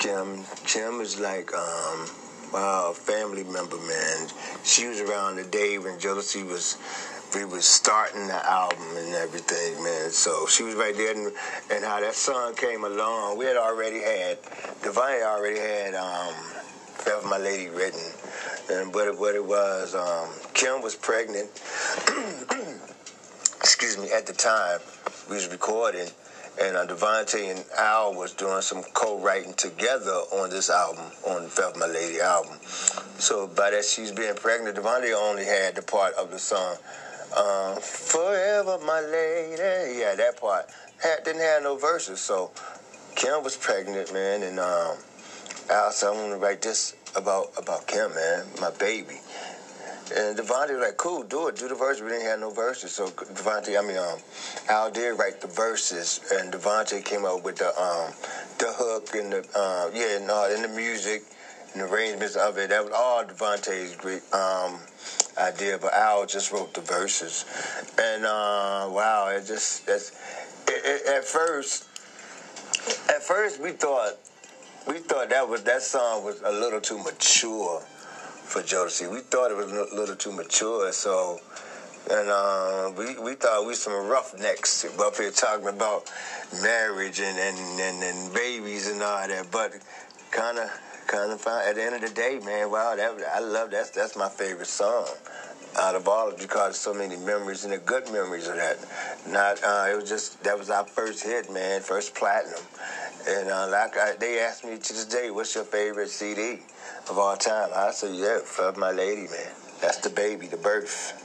Kim is like, wow, a family member, man. She was around the day when Jodeci we was starting the album and everything, man. So she was right there, and how that song came along, we had already had, Divine already had Forever My Lady written. And what it was, Kim was pregnant, excuse me, at the time we was recording, and Devontae and Al was doing some co-writing together on this album, on the Forever My Lady album. So by that she's being pregnant, Devontae only had the part of the song, Forever My Lady, yeah, that part. Didn't have no verses, so Kim was pregnant, man, and Al said, I want to write this about Kim, man, my baby. And Devontae was like, cool, do the verse. We didn't have no verses. So Al did write the verses, and Devontae came up with the hook and and the music and the arrangements of it. That was all Devontae's great idea, but Al just wrote the verses. And wow, at first we thought that song was a little too mature for Jodeci. We thought it was a little too mature, so, and we thought we some roughnecks up here talking about marriage and babies and all that, but kind of found, at the end of the day, man, wow, I love that. That's my favorite song out of all of it, because there's so many memories, and the good memories of that. That was our first hit, man, first platinum. And they asked me to this day, what's your favorite CD of all time? I said, yeah, Forever My Lady, man. That's the baby, the birth.